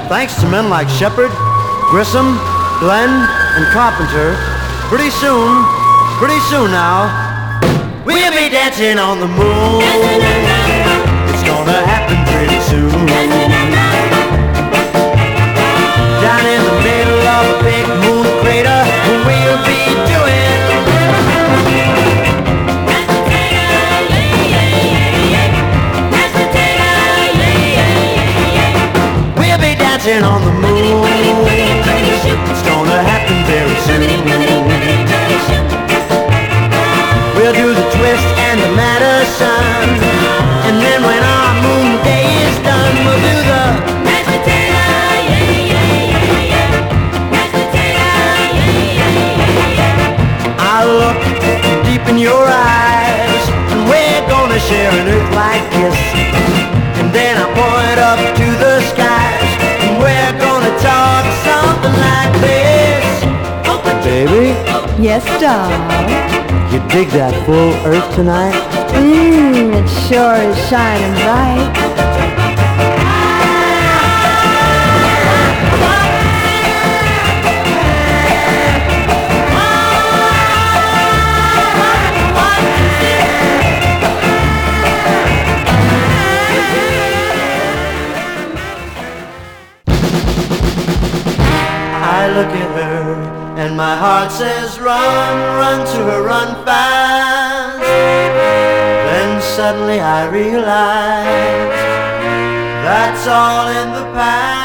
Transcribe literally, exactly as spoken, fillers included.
thanks to men like Shepard, Grissom, Glenn, and Carpenter, pretty soon, pretty soon now, we'll be dancing on the moon. It's gonna happen pretty soon. Down in the middle of a big moon crater, we'll be doing we'll be dancing on the moon. It's gonna happen very soon. We'll do the twist and the Madison, and then when our moon day is done, we'll do the mashed potato, yeah, yeah, yeah, yeah. Mashed potato, yeah, yeah, yeah, yeah. I look deep in your eyes, and we're gonna share an earth-like kiss. And then I point up to the skies, and we're gonna talk something like this. Baby? Yes, darling. You dig that full earth tonight? Mmm, it sure is shining bright. I look at her and my heart says run, run to her, run fast. Then suddenly I realize that's all in the past.